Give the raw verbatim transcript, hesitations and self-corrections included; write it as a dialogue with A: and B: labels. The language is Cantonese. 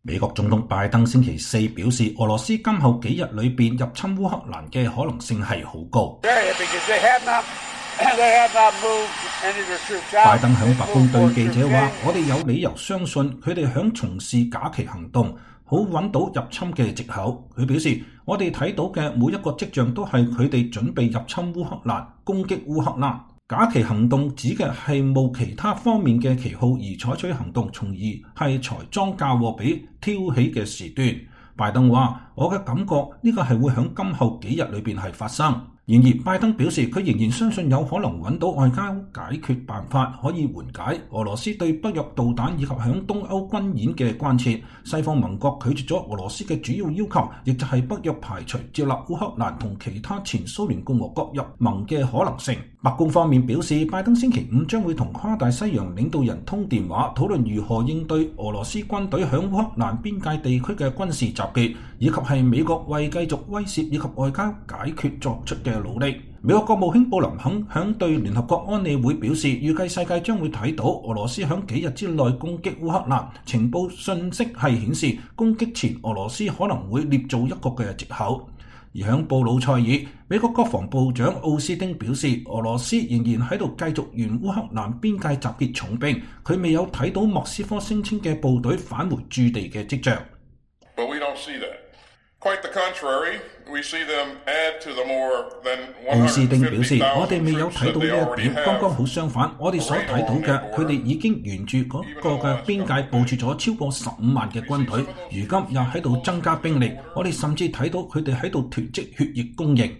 A: 美國總統拜登星期四表示，俄羅斯今後幾日裏邊入侵烏克蘭嘅可能性係好高。拜登響白宮對記者話：我哋有理由相信佢哋響從事假期行動，好揾到入侵嘅藉口。佢表示：我哋睇到嘅每一個跡象都係佢哋準備入侵烏克蘭，攻擊烏克蘭。假期行動指嘅係冒其他方面嘅旗號而採取行動，從而係財贓嫁禍俾挑起嘅事端。拜登話：我嘅感覺呢個係會響今後幾日裏邊係發生。然而，拜登表示佢仍然相信有可能揾到外交解決辦法，可以緩解俄羅斯對北約導彈以及響東歐軍演嘅關切。西方盟國拒絕咗俄羅斯嘅主要要求，亦就係北約排除接納烏克蘭同其他前蘇聯共和國入盟嘅可能性。白宮方面表示，拜登星期五將會同跨大西洋領導人通電話，討論如何應對俄羅斯軍隊響烏克蘭邊界地區嘅軍事集結，以及係美國為繼續威懾以及外交解決作出嘅努力。美國國務卿布林肯響對聯合國安理會表示，預計世界將會睇到俄羅斯響幾日之內攻擊烏克蘭。情報信息係顯示，攻擊前俄羅斯可能會捏造一個嘅藉口。而響布魯塞爾，美國國防部長奧斯汀表示，俄羅斯仍然喺度繼續沿烏克蘭邊界集結重兵，佢未有睇到莫斯科聲稱嘅部隊返回駐地嘅跡象。
B: But we don't see that. Quite the contrary, we see them add to the more than one hundred fifty thousand
A: 奧斯汀表示，我哋未有睇到呢一點，剛剛好相反，我哋所睇到嘅，佢哋已經沿住嗰個嘅邊界部署咗超過十五萬嘅軍隊，如今又喺度增加兵力，我哋甚至睇到佢哋喺度囤積血液供應。